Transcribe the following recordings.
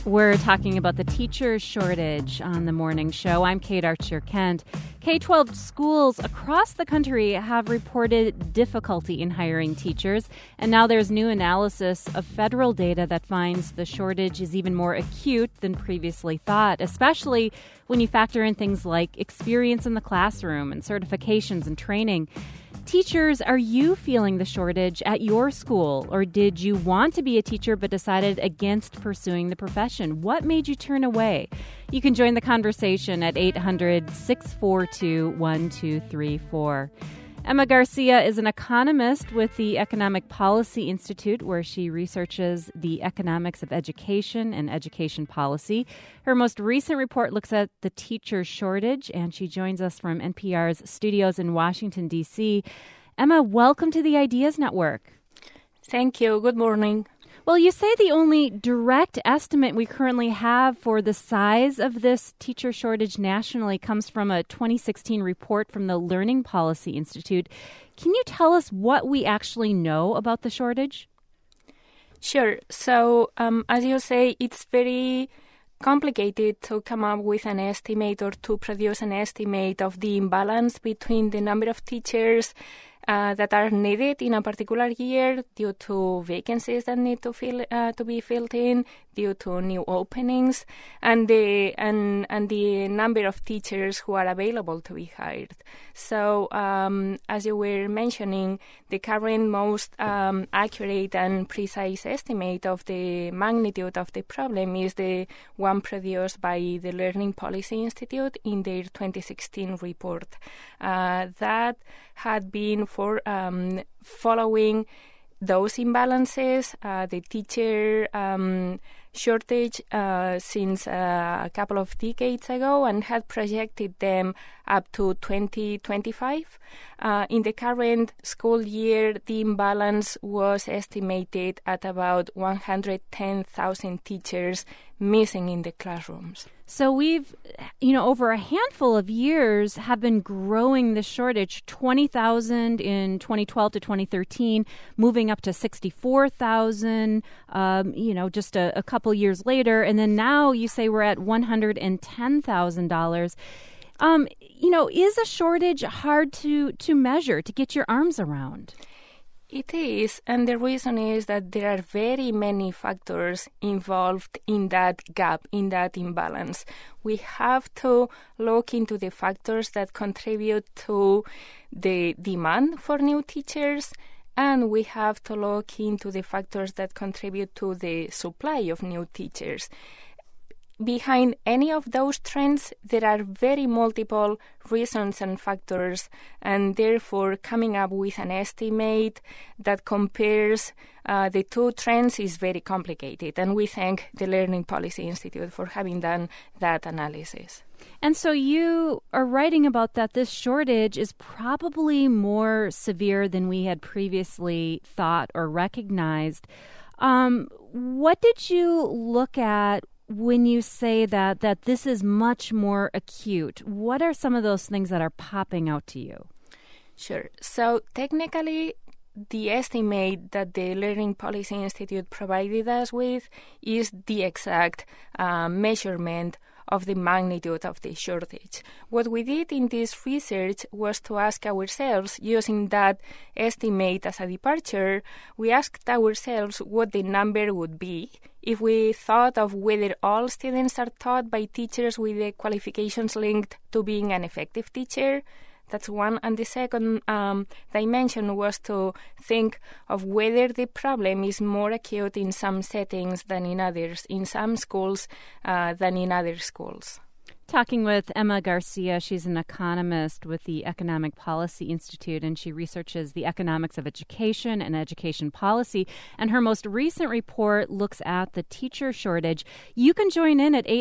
We're talking about the teacher shortage on the morning show. I'm Kate Archer-Kent. K-12 schools across the country have reported difficulty in hiring teachers, and now there's new analysis of federal data that finds the shortage is even more acute than previously thought, especially when you factor in things like experience in the classroom and certifications and training. Teachers, are you feeling the shortage at your school, or did you want to be a teacher but decided against pursuing the profession? What made you turn away? You can join the conversation at 800-642-1234. Emma Garcia is an economist with the Economic Policy Institute, where she researches the economics of education and education policy. Her most recent report looks at the teacher shortage, and she joins us from NPR's studios in Washington, D.C. Emma, welcome to the Ideas Network. Thank you. Good morning. Well, you say the only direct estimate we currently have for the size of this teacher shortage nationally comes from a 2016 report from the Learning Policy Institute. Can you tell us what we actually know about the shortage? Sure. So, as you say, it's very complicated to come up with an estimate or to produce an estimate of the imbalance between the number of teachers that are needed in a particular year due to vacancies that need to be filled in, due to new openings, and the number of teachers who are available to be hired. So, as you were mentioning, the current most accurate and precise estimate of the magnitude of the problem is the one produced by the Learning Policy Institute in their 2016 report. That had been for following those imbalances, the teacher shortage since a couple of decades ago, and had projected them up to 2025. In the current school year, the imbalance was estimated at about 110,000 teachers missing in the classrooms. So we've, over a handful of years have been growing the shortage, 20,000 in 2012 to 2013, moving up to 64,000, just a couple years later. And then now you say we're at $110,000. Is a shortage hard to measure, to get your arms around? It is, and the reason is that there are very many factors involved in that gap, in that imbalance. We have to look into the factors that contribute to the demand for new teachers, and we have to look into the factors that contribute to the supply of new teachers. Behind any of those trends, there are very multiple reasons and factors, and therefore coming up with an estimate that compares the two trends is very complicated. And we thank the Learning Policy Institute for having done that analysis. And so you are writing about that this shortage is probably more severe than we had previously thought or recognized. What did you look at when you say that this is much more acute? What are some of those things that are popping out to you? Sure. So technically, the estimate that the Learning Policy Institute provided us with is the exact measurement of the magnitude of the shortage. What we did in this research was to ask ourselves, using that estimate as a departure, we asked ourselves what the number would be if we thought of whether all students are taught by teachers with the qualifications linked to being an effective teacher. That's one. And the second dimension was to think of whether the problem is more acute in some settings than in others, in some schools than in other schools. Talking with Emma Garcia. She's an economist with the Economic Policy Institute, and she researches the economics of education and education policy. And her most recent report looks at the teacher shortage. You can join in at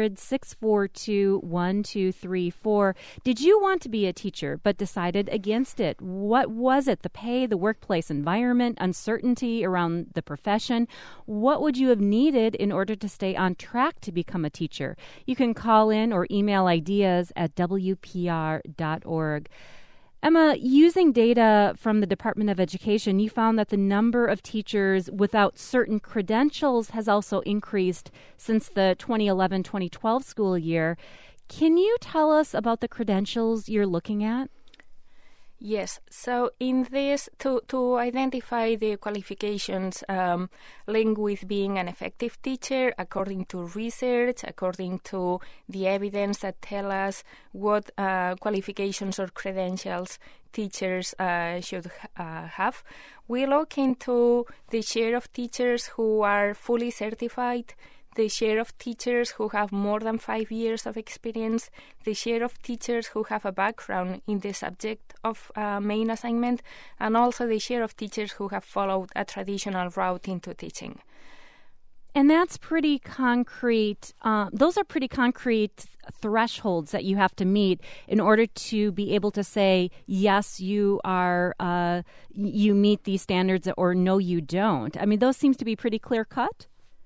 800-642-1234. Did you want to be a teacher but decided against it? What was it? The pay, the workplace environment, uncertainty around the profession? What would you have needed in order to stay on track to become a teacher? You can call in or email ideas at WPR.org. Emma, using data from the Department of Education, you found that the number of teachers without certain credentials has also increased since the 2011-2012 school year. Can you tell us about the credentials you're looking at? Yes. So in this, to identify the qualifications linked with being an effective teacher, according to research, according to the evidence that tell us what qualifications or credentials teachers should have, we look into the share of teachers who are fully certified, the share of teachers who have more than 5 years of experience, the share of teachers who have a background in the subject of main assignment, and also the share of teachers who have followed a traditional route into teaching. And that's pretty concrete. Those are pretty concrete thresholds that you have to meet in order to be able to say, yes, you are, you meet these standards, or no, you don't. I mean, those seems to be pretty clear cut.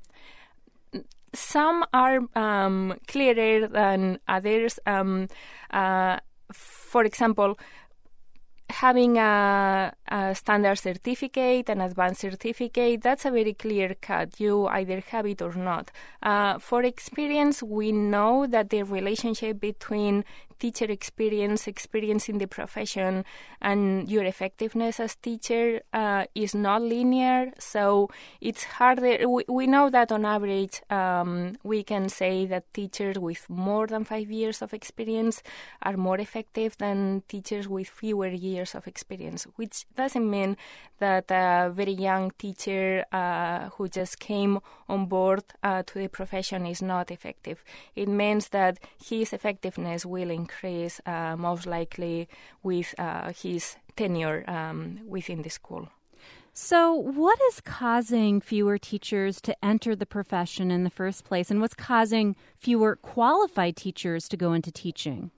Some are clearer than others. For example, having a standard certificate, an advanced certificate, that's a very clear cut. You either have it or not. For experience, we know that the relationship between teacher experience in the profession, and your effectiveness as teacher is not linear. So it's harder. We know that on average, we can say that teachers with more than 5 years of experience are more effective than teachers with fewer years of experience, which doesn't mean that a very young teacher who just came on board to the profession is not effective. It means that his effectiveness will increase most likely with his tenure within the school. So what is causing fewer teachers to enter the profession in the first place, and what's causing fewer qualified teachers to go into teaching?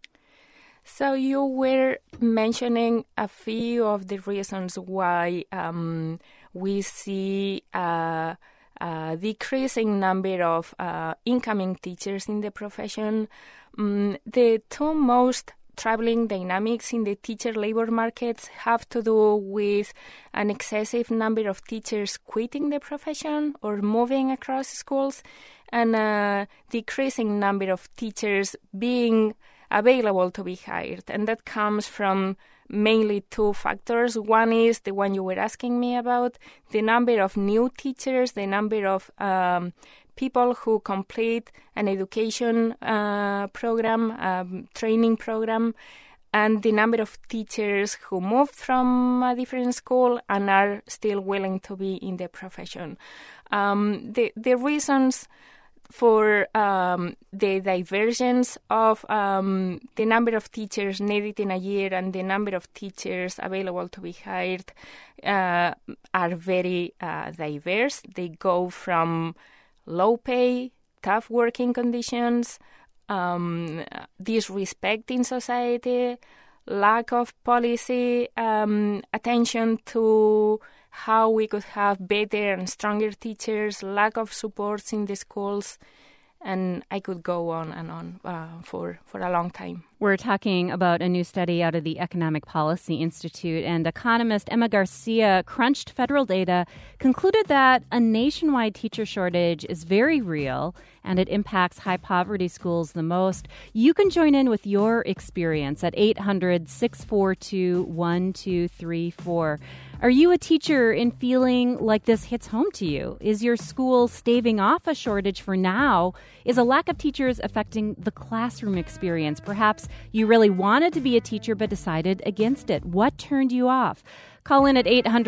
So you were mentioning a few of the reasons why we see a decreasing number of incoming teachers in the profession. The two most troubling dynamics in the teacher labor markets have to do with an excessive number of teachers quitting the profession or moving across schools, and a decreasing number of teachers being available to be hired. And that comes from mainly two factors. One is the one you were asking me about, the number of new teachers, the number of people who complete an education program, training program, and the number of teachers who moved from a different school and are still willing to be in the profession. The reasons for the divergence of the number of teachers needed in a year and the number of teachers available to be hired are very diverse. They go from low pay, tough working conditions, disrespect in society, lack of policy, attention to how we could have better and stronger teachers, lack of supports in the schools, and I could go on and on for a long time. We're talking about a new study out of the Economic Policy Institute, and economist Emma Garcia crunched federal data, concluded that a nationwide teacher shortage is very real, and it impacts high-poverty schools the most. You can join in with your experience at 800-642-1234. Are you a teacher and feeling like this hits home to you? Is your school staving off a shortage for now? Is a lack of teachers affecting the classroom experience? Perhaps you really wanted to be a teacher but decided against it. What turned you off? Call in at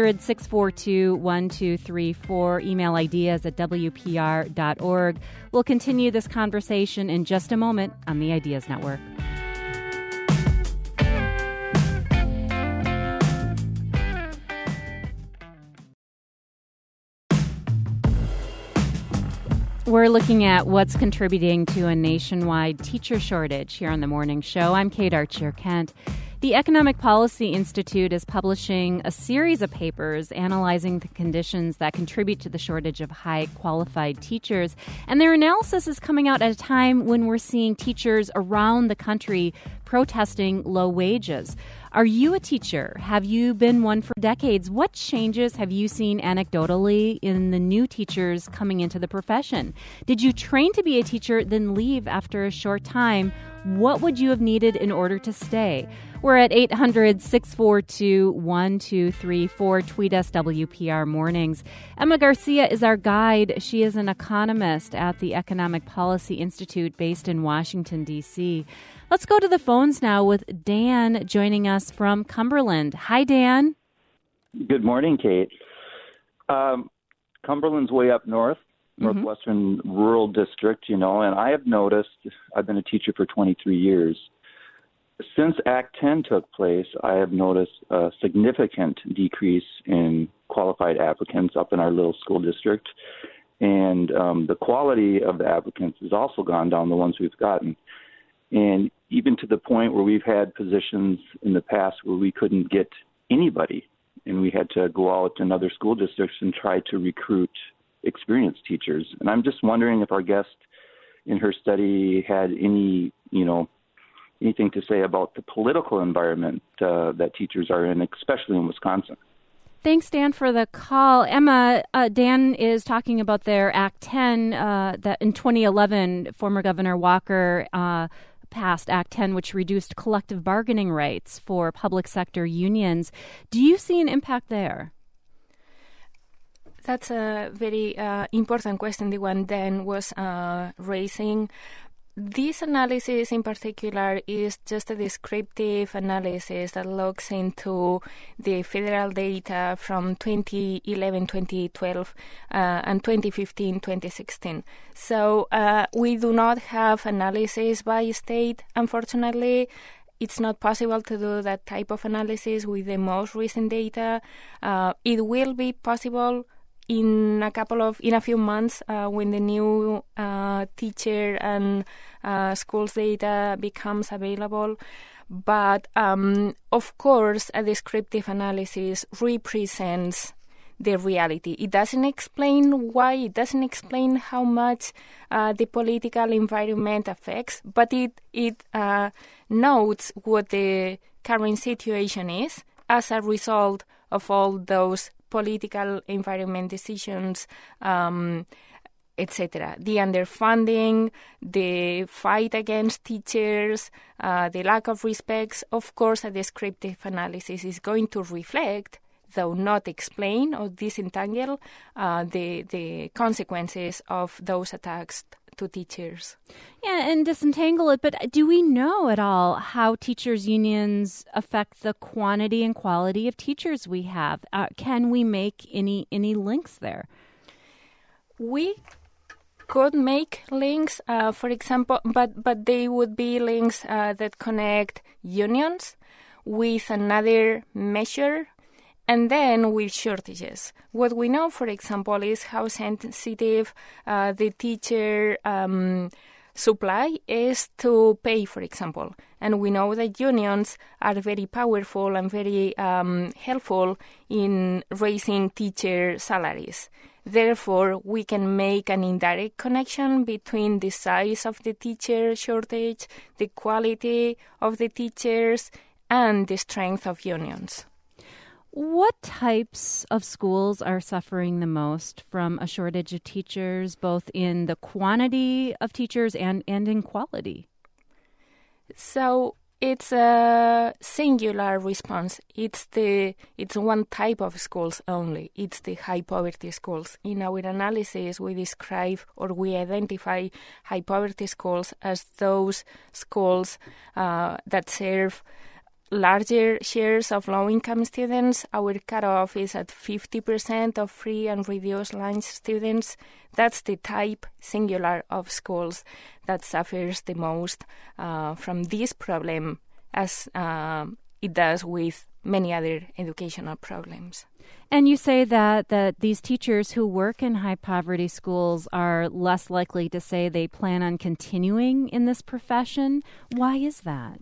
800-642-1234. Email ideas at WPR.org. We'll continue this conversation in just a moment on the Ideas Network. We're looking at what's contributing to a nationwide teacher shortage here on the morning show. I'm Kate Archer-Kent. The Economic Policy Institute is publishing a series of papers analyzing the conditions that contribute to the shortage of high-qualified teachers. And their analysis is coming out at a time when we're seeing teachers around the country protesting low wages. Are you a teacher? Have you been one for decades? What changes have you seen anecdotally in the new teachers coming into the profession? Did you train to be a teacher, then leave after a short time? What would you have needed in order to stay? We're at 800-642-1234. Tweet us WPR Mornings. Emma Garcia is our guide. She is an economist at the Economic Policy Institute based in Washington, D.C. Let's go to the phones now with Dan joining us from Cumberland. Hi, Dan. Good morning, Kate. Cumberland's way up north. Northwestern rural district, and I have noticed, I've been a teacher for 23 years. Since Act 10 took place, I have noticed a significant decrease in qualified applicants up in our little school district. And the quality of the applicants has also gone down, the ones we've gotten. And even to the point where we've had positions in the past where we couldn't get anybody, and we had to go out in other school districts and try to recruit experienced teachers. And I'm just wondering if our guest in her study had anything to say about the political environment that teachers are in, especially in Wisconsin. Thanks, Dan, for the call. Emma, Dan is talking about their Act 10 that in 2011, former Governor Walker passed Act 10, which reduced collective bargaining rights for public sector unions. Do you see an impact there? That's a very important question, the one Dan was raising. This analysis in particular is just a descriptive analysis that looks into the federal data from 2011, 2012, and 2015, 2016. So we do not have analysis by state, unfortunately. It's not possible to do that type of analysis with the most recent data. It will be possible in a few months when the new teacher and schools data becomes available. But of course, a descriptive analysis represents the reality. It doesn't explain why, it doesn't explain how much the political environment affects, but it notes what the current situation is as a result of all those political environment decisions, etc. The underfunding, the fight against teachers, the lack of respect. Of course, a descriptive analysis is going to reflect, though not explain or disentangle, the consequences of those attacks to teachers. Yeah, and disentangle it, but do we know at all how teachers' unions affect the quantity and quality of teachers we have? Can we make any links there? We could make links, for example, but they would be links that connect unions with another measure and then with shortages. What we know, for example, is how sensitive the teacher supply is to pay, for example. And we know that unions are very powerful and very helpful in raising teacher salaries. Therefore, we can make an indirect connection between the size of the teacher shortage, the quality of the teachers, and the strength of unions. What types of schools are suffering the most from a shortage of teachers, both in the quantity of teachers and in quality? So it's a singular response. It's one type of schools only. It's the high poverty schools. In our analysis, we describe or we identify high poverty schools as those schools that serve larger shares of low-income students. Our cutoff is at 50% of free and reduced lunch students. That's the type, singular, of schools that suffers the most from this problem, as it does with many other educational problems. And you say that these teachers who work in high-poverty schools are less likely to say they plan on continuing in this profession. Why is that?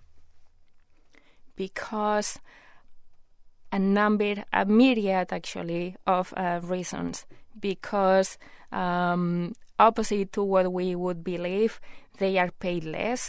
Because a myriad actually of reasons. Because opposite to what we would believe, they are paid less.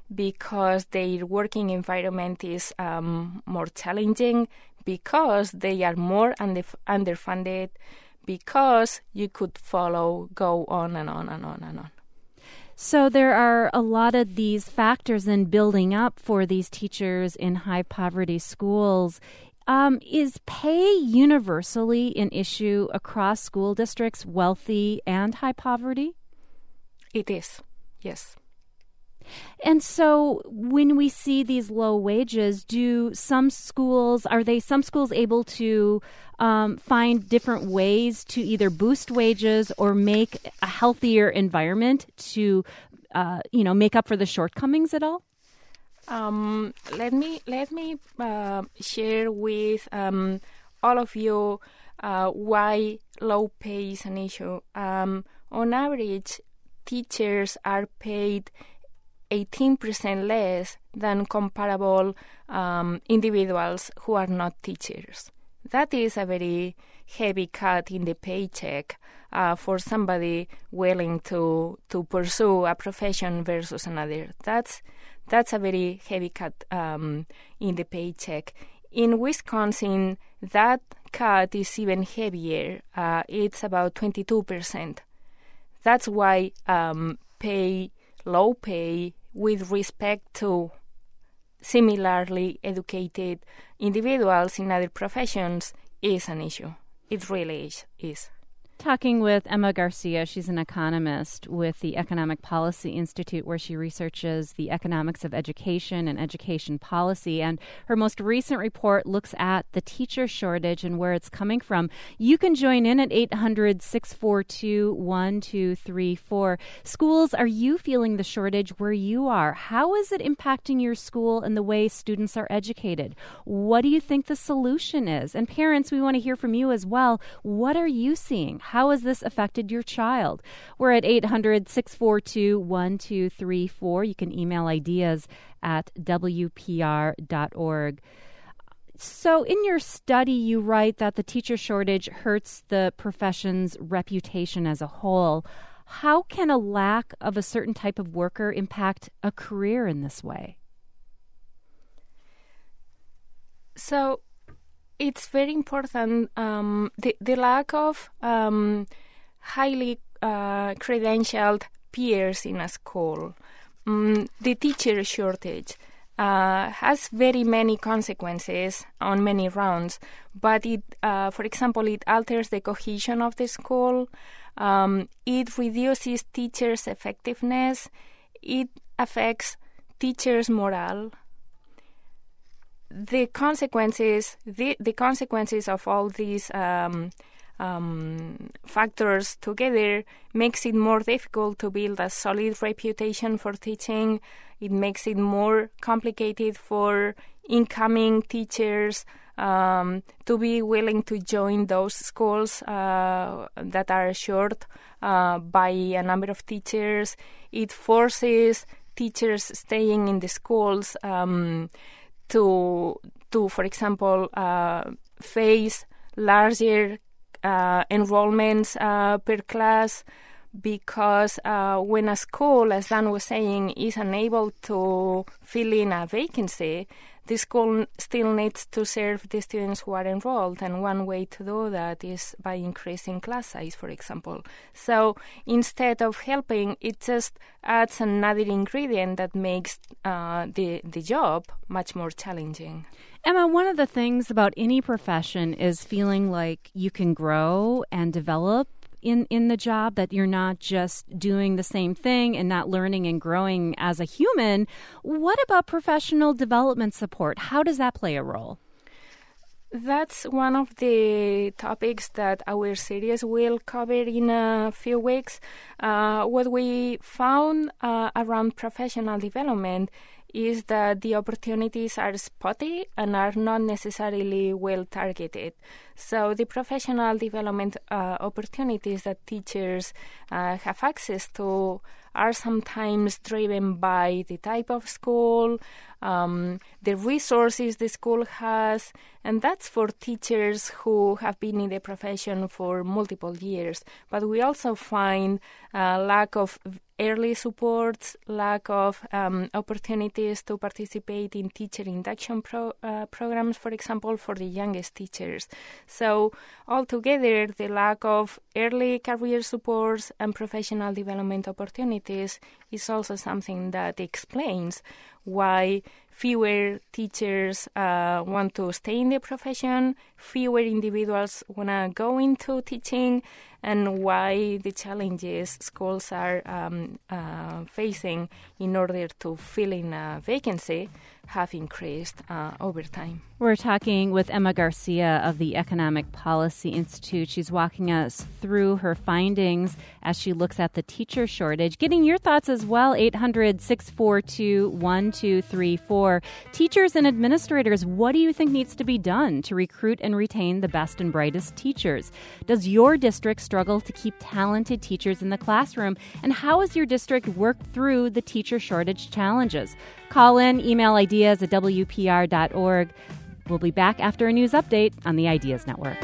because their working environment is more challenging, because they are more underfunded, because you could go on and on and on and on. So there are a lot of these factors in building up for these teachers in high poverty schools. Is pay universally an issue across school districts, wealthy and high poverty? It is, yes. And so when we see these low wages, are some schools able to find different ways to either boost wages or make a healthier environment to, make up for the shortcomings at all? Let me share with all of you why low pay is an issue. On average, teachers are paid 18% less than comparable individuals who are not teachers. That is a very heavy cut in the paycheck for somebody willing to pursue a profession versus another. That's a very heavy cut in the paycheck. In Wisconsin, that cut is even heavier. It's about 22%. That's why low pay with respect to similarly educated individuals in other professions is an issue. It really is. Talking with Emma Garcia. She's an economist with the Economic Policy Institute, where she researches the economics of education and education policy. And her most recent report looks at the teacher shortage and where it's coming from. You can join in at 800-642-1234. Schools, are you feeling the shortage where you are? How is it impacting your school and the way students are educated? What do you think the solution is? And parents, we want to hear from you as well. What are you seeing? How has this affected your child? We're at 800-642-1234. You can email ideas at WPR.org. So in your study, you write that the teacher shortage hurts the profession's reputation as a whole. How can a lack of a certain type of worker impact a career in this way? So it's very important, the lack of highly credentialed peers in a school. The teacher shortage has very many consequences on many rounds, but it, for example, it alters the cohesion of the school. It reduces teachers' effectiveness. It affects teachers' morale. The consequences of all these factors together makes it more difficult to build a solid reputation for teaching. It makes it more complicated for incoming teachers to be willing to join those schools that are short by a number of teachers. It forces teachers staying in the schools to for example, face larger enrollments per class, because when a school, as Dan was saying, is unable to fill in a vacancy, the school still needs to serve the students who are enrolled, and one way to do that is by increasing class size, for example. So instead of helping, it just adds another ingredient that makes the job much more challenging. Emma, one of the things about any profession is feeling like you can grow and develop in the job, that you're not just doing the same thing and not learning and growing as a human. What about professional development support? How does that play a role? That's one of the topics that our series will cover in a few weeks. What we found around professional development is that the opportunities are spotty and are not necessarily well targeted. So the professional development opportunities that teachers have access to are sometimes driven by the type of school, the resources the school has, and that's for teachers who have been in the profession for multiple years. But we also find a lack of early supports, lack of opportunities to participate in teacher induction programs, for example, for the youngest teachers. So altogether, the lack of early career supports and professional development opportunities is also something that explains why fewer teachers want to stay in the profession, fewer individuals want to go into teaching, and why the challenges schools are facing in order to fill in a vacancy have increased over time. We're talking with Emma Garcia of the Economic Policy Institute. She's walking us through her findings as she looks at the teacher shortage. Getting your thoughts as well, 800-642-1234. Teachers and administrators, what do you think needs to be done to recruit and retain the best and brightest teachers? Does your district struggle to keep talented teachers in the classroom? And how has your district worked through the teacher shortage challenges? Call in, email ideas at WPR.org. We'll be back after a news update on the Ideas Network.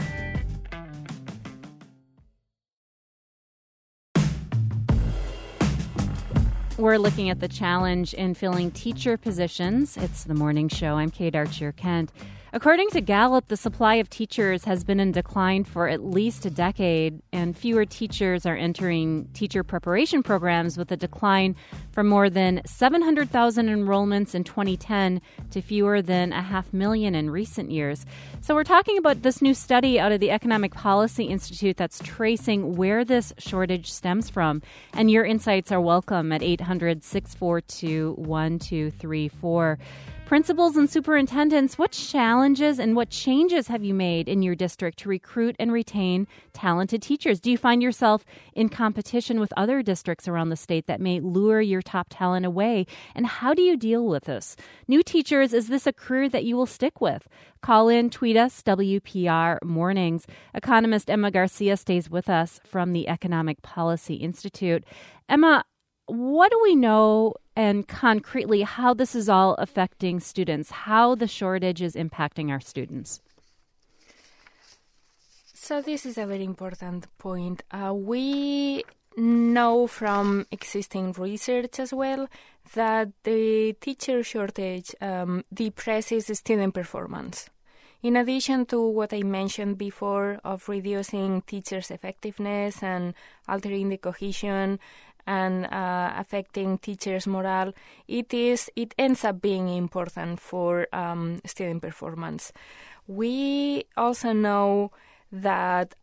We're looking at the challenge in filling teacher positions. It's the morning show. I'm Kate Archer-Kent. According to Gallup, the supply of teachers has been in decline for at least a decade, and fewer teachers are entering teacher preparation programs, with a decline from more than 700,000 enrollments in 2010 to fewer than 500,000 in recent years. So we're talking about this new study out of the Economic Policy Institute that's tracing where this shortage stems from. And your insights are welcome at 800-642-1234. Principals and superintendents, what challenges and what changes have you made in your district to recruit and retain talented teachers? Do you find yourself in competition with other districts around the state that may lure your top talent away? And how do you deal with this? New teachers, is this a career that you will stick with? Call in, tweet us, WPR Mornings. Economist Emma Garcia stays with us from the Economic Policy Institute. Emma, what do we know and concretely how this is all affecting students, how the shortage is impacting our students? So this is a very important point. We know from existing research as well that the teacher shortage depresses student performance. In addition to what I mentioned before of reducing teachers' effectiveness and altering the cohesion and affecting teachers' morale, it ends up being important for student performance. We also know that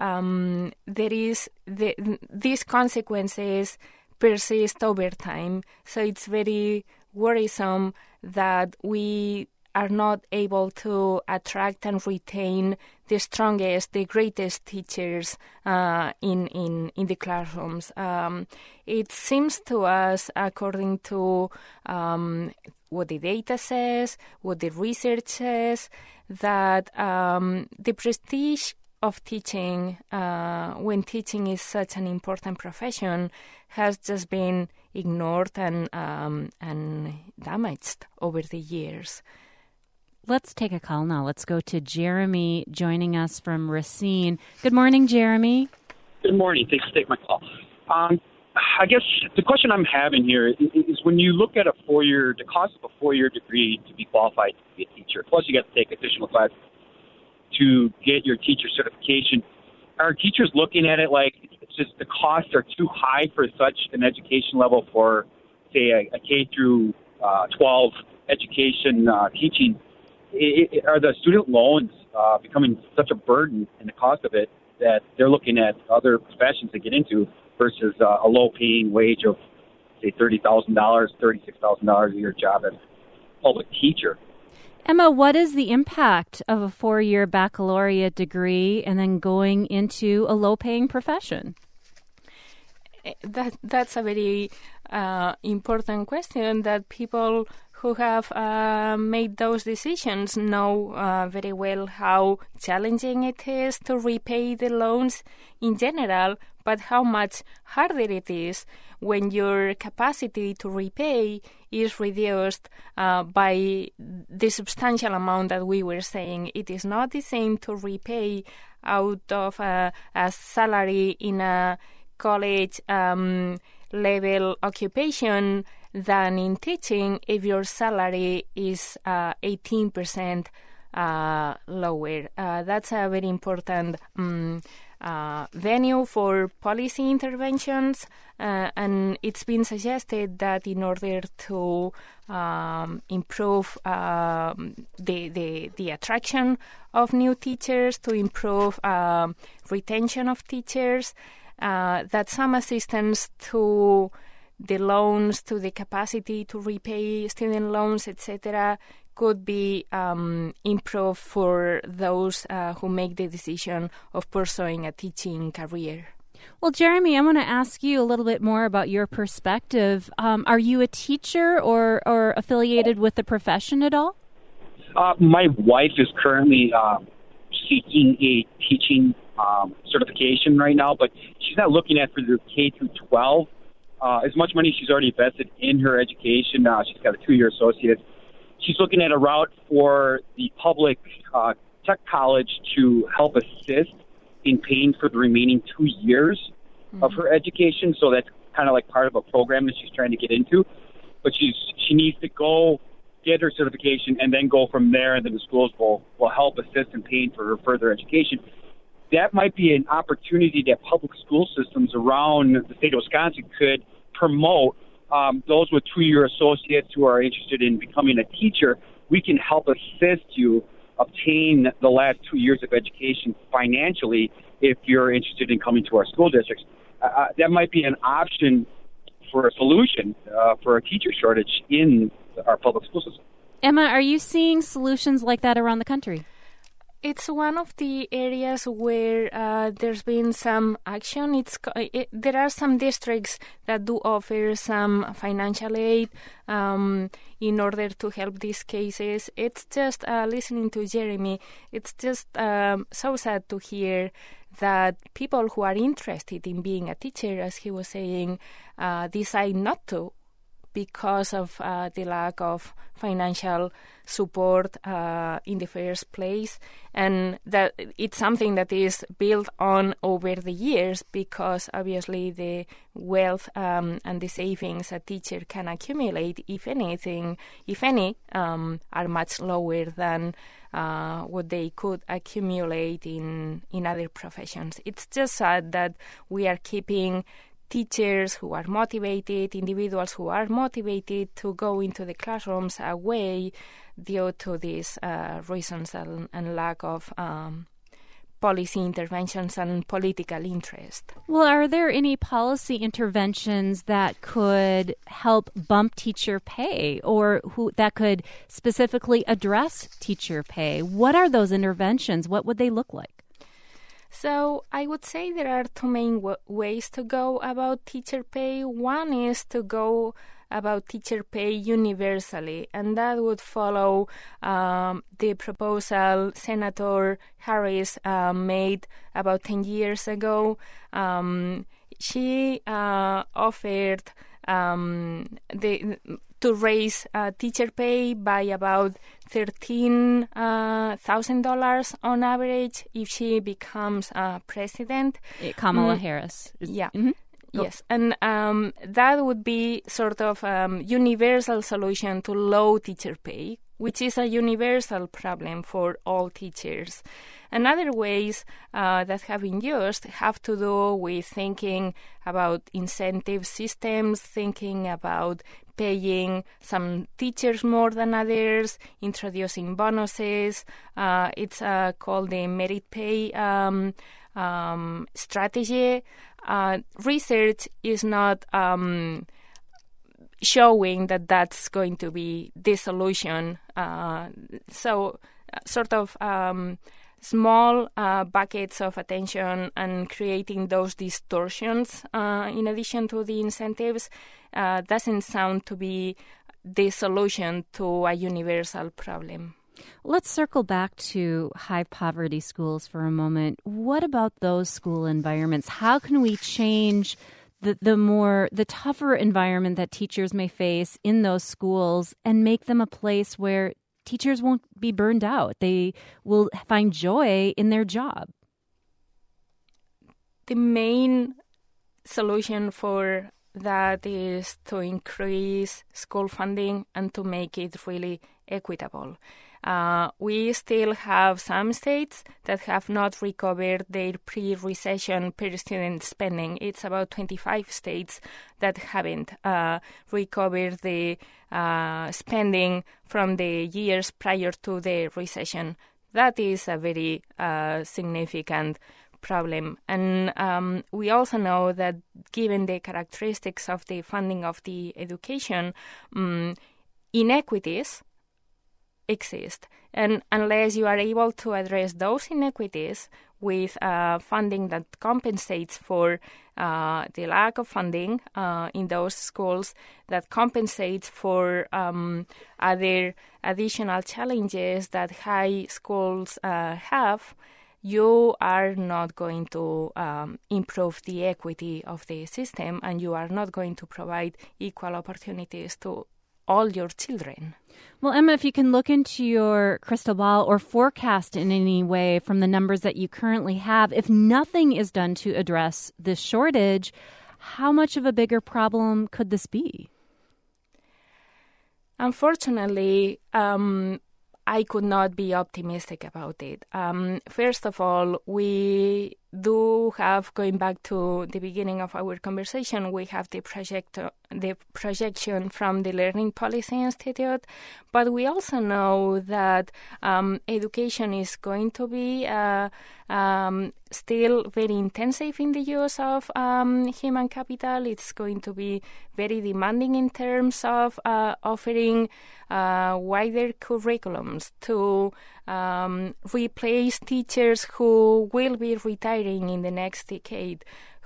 these consequences persist over time, so it's very worrisome that we are not able to attract and retain the strongest, the greatest teachers in the classrooms. It seems to us, according to what the data says, what the research says, that the prestige of teaching, when teaching is such an important profession, has just been ignored and damaged over the years. Let's take a call now. Let's go to Jeremy joining us from Racine. Good morning, Jeremy. Good morning. Thanks for taking my call. I guess the question I'm having here is when you look at the cost of a 4-year degree to be qualified to be a teacher, plus you got to take additional classes to get your teacher certification, are teachers looking at it like it's just the costs are too high for such an education level for, say, a K through 12 education teaching? Are the student loans becoming such a burden in the cost of it that they're looking at other professions to get into versus a low-paying wage of, say, $30,000, $36,000 a year job as a public teacher? Emma, what is the impact of a 4-year baccalaureate degree and then going into a low-paying profession? That's a very important question that people who have made those decisions know very well how challenging it is to repay the loans in general, but how much harder it is when your capacity to repay is reduced by the substantial amount that we were saying. It is not the same to repay out of a salary in a college level occupation than in teaching if your salary is 18% lower. That's a very important venue for policy interventions, and it's been suggested that in order to improve the attraction of new teachers, to improve retention of teachers, that some assistance to the loans, to the capacity to repay student loans, etc., could be improved for those who make the decision of pursuing a teaching career. Well, Jeremy, I want to ask you a little bit more about your perspective. Are you a teacher or affiliated with the profession at all? My wife is currently seeking a teaching certification right now, but she's not looking at for the K through 12. As much money she's already invested in her education. She's got a 2-year associate. She's looking at a route for the public tech college to help assist in paying for the remaining 2 years of her education. So that's kind of like part of a program that she's trying to get into. But she needs to go get her certification and then go from there, and then the schools will help assist in paying for her further education. That might be an opportunity that public school systems around the state of Wisconsin could promote. Those with 2-year associates who are interested in becoming a teacher, we can help assist you obtain the last 2 years of education financially if you're interested in coming to our school districts. That might be an option for a solution for a teacher shortage in our public school system. Emma, are you seeing solutions like that around the country? It's one of the areas where there's been some action. There are some districts that do offer some financial aid in order to help these cases. It's just listening to Jeremy, it's just so sad to hear that people who are interested in being a teacher, as he was saying, decide not to because of the lack of financial support in the first place, and that it's something that is built on over the years because obviously the wealth and the savings a teacher can accumulate, if any, are much lower than what they could accumulate in other professions. It's just sad that we are keeping teachers who are motivated, individuals who are motivated to go into the classrooms away due to these reasons and lack of policy interventions and political interest. Well, are there any policy interventions that could help bump teacher pay or that could specifically address teacher pay? What are those interventions? What would they look like? So I would say there are two main ways to go about teacher pay. One is to go about teacher pay universally, and that would follow the proposal Senator Harris made about 10 years ago. She offered to raise teacher pay by about $13,000 on average if she becomes president. Kamala Harris. Yeah. Mm-hmm. Yes, and that would be sort of universal solution to low teacher pay, which is a universal problem for all teachers. And other ways that have been used have to do with thinking about incentive systems, thinking about paying some teachers more than others, introducing bonuses. It's called the merit pay strategy. Research is not showing that that's going to be the solution. So sort of small buckets of attention and creating those distortions in addition to the incentives doesn't sound to be the solution to a universal problem. Let's circle back to high poverty schools for a moment. What about those school environments? How can we change the tougher environment that teachers may face in those schools and make them a place where teachers won't be burned out? They will find joy in their job. The main solution for that is to increase school funding and to make it really equitable. We still have some states that have not recovered their pre-recession per-student spending. It's about 25 states that haven't recovered the spending from the years prior to the recession. That is a very significant problem. And we also know that given the characteristics of the funding of the education, inequities exist. And unless you are able to address those inequities with funding that compensates for the lack of funding in those schools, that compensates for other additional challenges that high schools have, you are not going to improve the equity of the system, and you are not going to provide equal opportunities to all your children. Well, Emma, if you can look into your crystal ball or forecast in any way from the numbers that you currently have, if nothing is done to address this shortage, how much of a bigger problem could this be? Unfortunately, I could not be optimistic about it. First of all, we do have, going back to the beginning of our conversation, we have the projection from the Learning Policy Institute, but we also know that education is going to be still very intensive in the use of human capital. It's going to be very demanding in terms of offering wider curriculums to replace teachers who will be retiring in the next decade,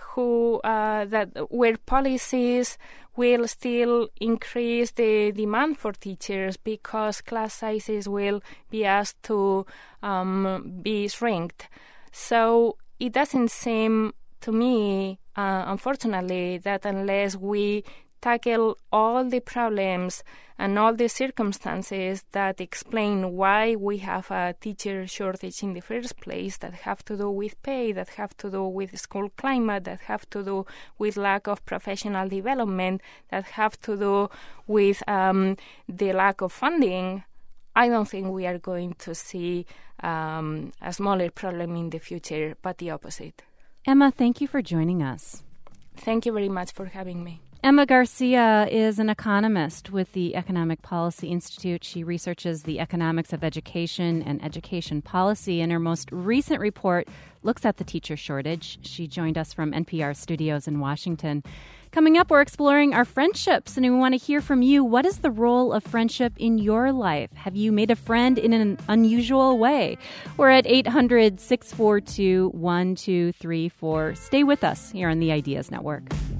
where policies will still increase the demand for teachers because class sizes will be asked to be shrinked. So it doesn't seem to me, unfortunately, that unless we tackle all the problems and all the circumstances that explain why we have a teacher shortage in the first place, that have to do with pay, that have to do with school climate, that have to do with lack of professional development, that have to do with the lack of funding, I don't think we are going to see a smaller problem in the future, but the opposite. Emma, thank you for joining us. Thank you very much for having me. Emma Garcia is an economist with the Economic Policy Institute. She researches the economics of education and education policy, and her most recent report looks at the teacher shortage. She joined us from NPR studios in Washington. Coming up, we're exploring our friendships, and we want to hear from you. What is the role of friendship in your life? Have you made a friend in an unusual way? We're at 800-642-1234. Stay with us here on the Ideas Network.